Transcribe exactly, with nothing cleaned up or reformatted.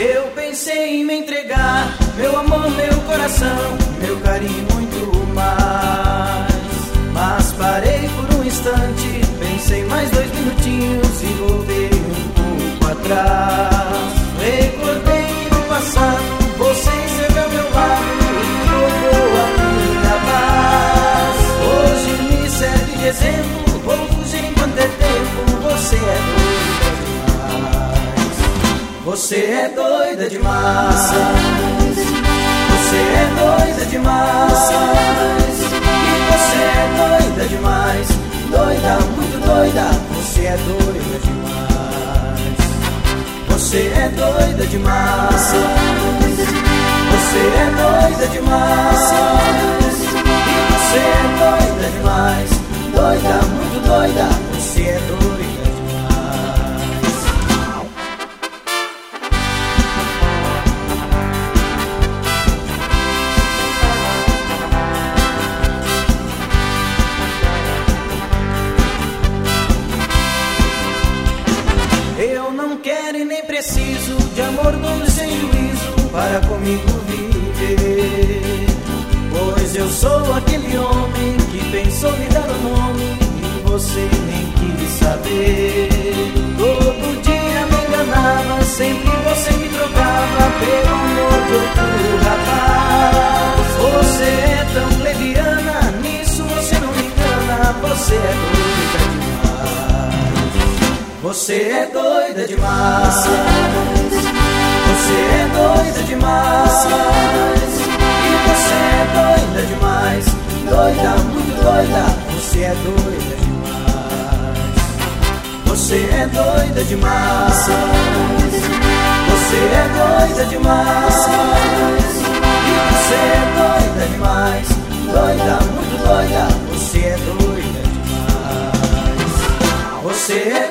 Eu pensei em me entregar, meu amor, meu coração, meu carinho, muito mais. Mas parei por um instante, pensei mais dois minutinhos e voltei um pouco atrás. Recordei no passado, você esteve ao meu lado e roubou a minha paz. Hoje me serve de exemplo, vou fugir enquanto é tempo. Você é doida demais. Você é doida demais. Você é doida demais. E você é doida demais. Doida, muito doida. Você é doida demais. Você é doida demais. Você é doida demais. E você é doida demais. Doida, muito doida. Você é doida demais. Eu não quero e nem preciso de amor doido sem juízo para comigo viver. Pois eu sou aquele homem que pensou me dar o nome e você nem quis saber. Todo dia me enganava, sempre você me trocava pelo amor de outro rapaz. Você é tão leviana, nisso você não me engana. Você é doida demais. Você é doida demais. Você é doida demais. E você é doida demais. Doida, muito doida. Você é doida demais. Você é doida demais. Você é doida demais. E você é doida demais. Doida, muito doida. Você é doida demais. Você é